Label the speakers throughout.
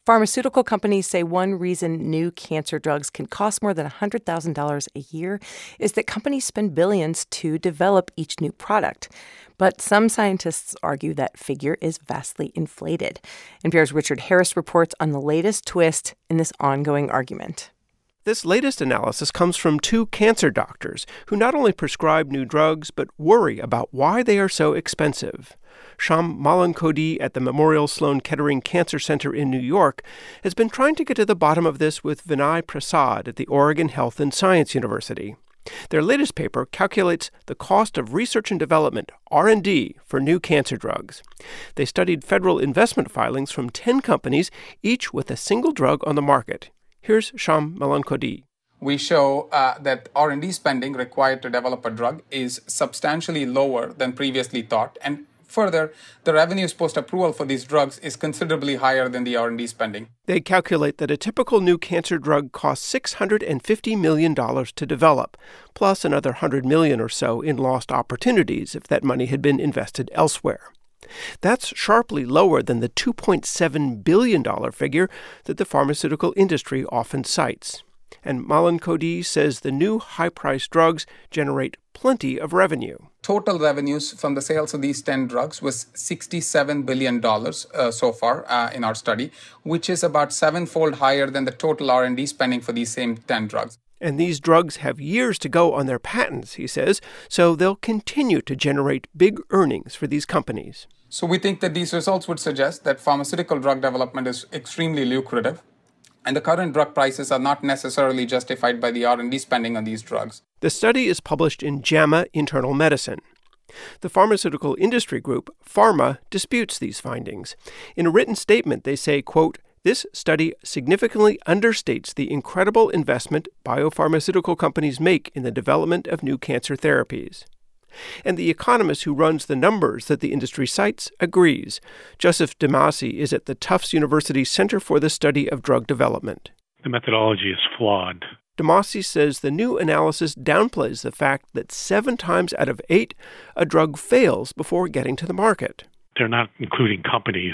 Speaker 1: Pharmaceutical companies say one reason new cancer drugs can cost more than $100,000 a year is that companies spend billions to develop each new product. But some scientists argue that figure is vastly inflated. NPR's Richard Harris reports on the latest twist in this ongoing argument.
Speaker 2: This latest analysis comes from two cancer doctors who not only prescribe new drugs but worry about why they are so expensive. Sham Malankody at the Memorial Sloan Kettering Cancer Center in New York has been trying to get to the bottom of this with Vinay Prasad at the Oregon Health and Science University. Their latest paper calculates the cost of research and development, R&D, for new cancer drugs. They studied federal investment filings from 10 companies, each with a single drug on the market. Here's Sham Malankody.
Speaker 3: We show that R&D spending required to develop a drug is substantially lower than previously thought. And further, the revenues post-approval for these drugs is considerably higher than the R&D spending.
Speaker 2: They calculate that a typical new cancer drug costs $650 million to develop, plus another $100 million or so in lost opportunities if that money had been invested elsewhere. That's sharply lower than the $2.7 billion figure that the pharmaceutical industry often cites. And Malankody says the new high-priced drugs generate plenty of revenue.
Speaker 3: Total revenues from the sales of these 10 drugs was $67 billion so far in our study, which is about sevenfold higher than the total R&D spending for these same 10 drugs.
Speaker 2: And these drugs have years to go on their patents, he says, so they'll continue to generate big earnings for these companies.
Speaker 3: So we think that these results would suggest that pharmaceutical drug development is extremely lucrative, and the current drug prices are not necessarily justified by the R&D spending on these drugs.
Speaker 2: The study is published in JAMA Internal Medicine. The pharmaceutical industry group, PhRMA, disputes these findings. In a written statement, they say, quote, "This study significantly understates the incredible investment biopharmaceutical companies make in the development of new cancer therapies." And the economist who runs the numbers that the industry cites agrees. Joseph DeMasi is at the Tufts University Center for the Study of Drug Development.
Speaker 4: The methodology is flawed.
Speaker 2: DeMasi says the new analysis downplays the fact that 7 times out of 8, a drug fails before getting to the market.
Speaker 4: They're not including companies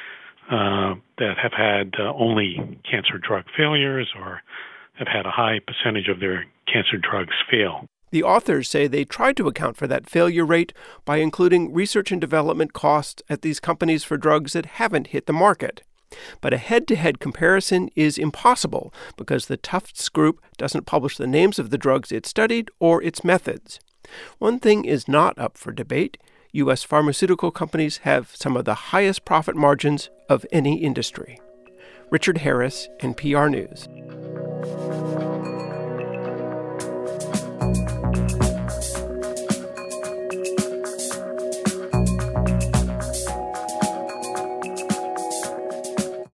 Speaker 4: that have had only cancer drug failures or have had a high percentage of their cancer drugs fail.
Speaker 2: The authors say they tried to account for that failure rate by including research and development costs at these companies for drugs that haven't hit the market. But a head-to-head comparison is impossible because the Tufts group doesn't publish the names of the drugs it studied or its methods. One thing is not up for debate. U.S. pharmaceutical companies have some of the highest profit margins of any industry. Richard Harris, NPR News.